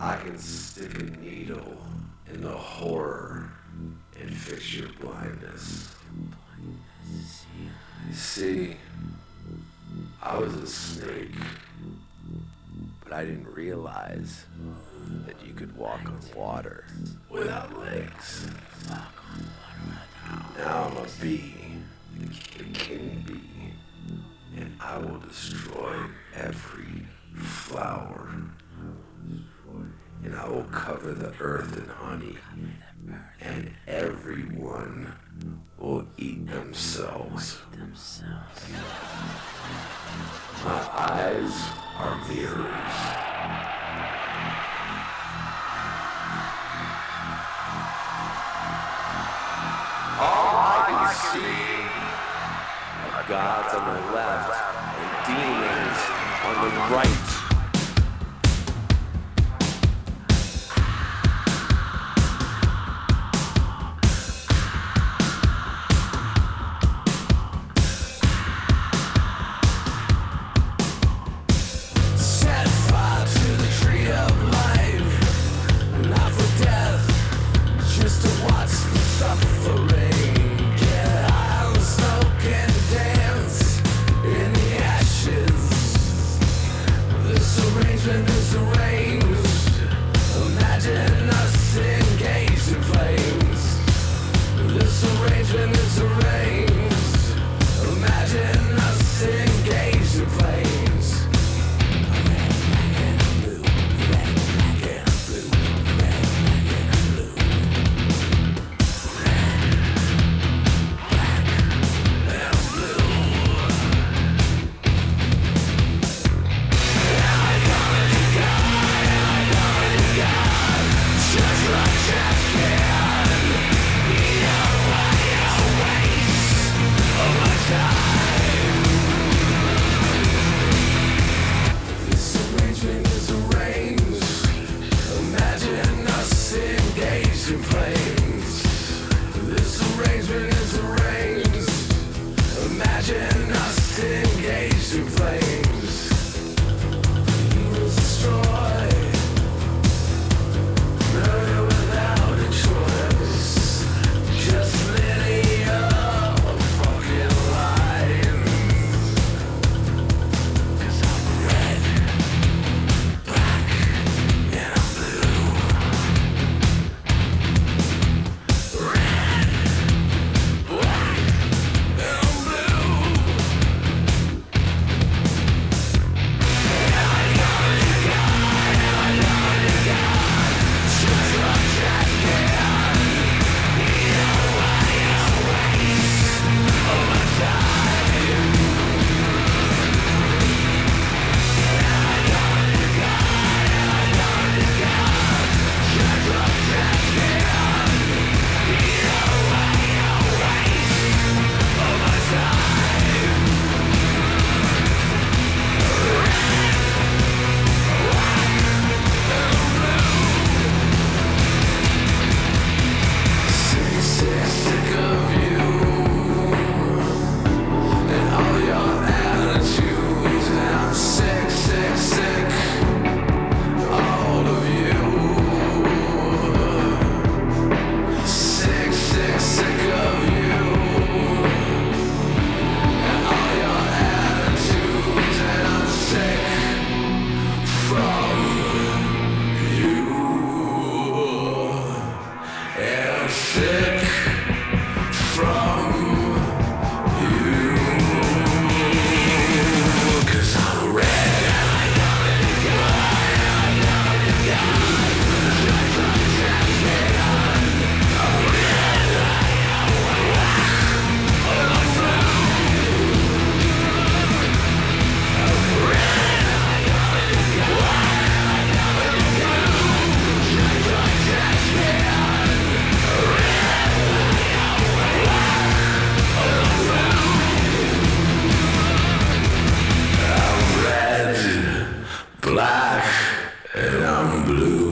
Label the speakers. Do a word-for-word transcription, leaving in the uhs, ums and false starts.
Speaker 1: I can stick a needle in the horror and fix your blindness. See, I was a snake, but I didn't realize that you could walk on water without legs. Now I'm a bee, the king bee, and I will destroy every flower. And I will cover the earth in honey, and everyone will eat themselves. My eyes are mirrors. All I can see are gods on the left and demons on the right.
Speaker 2: black and I'm blue.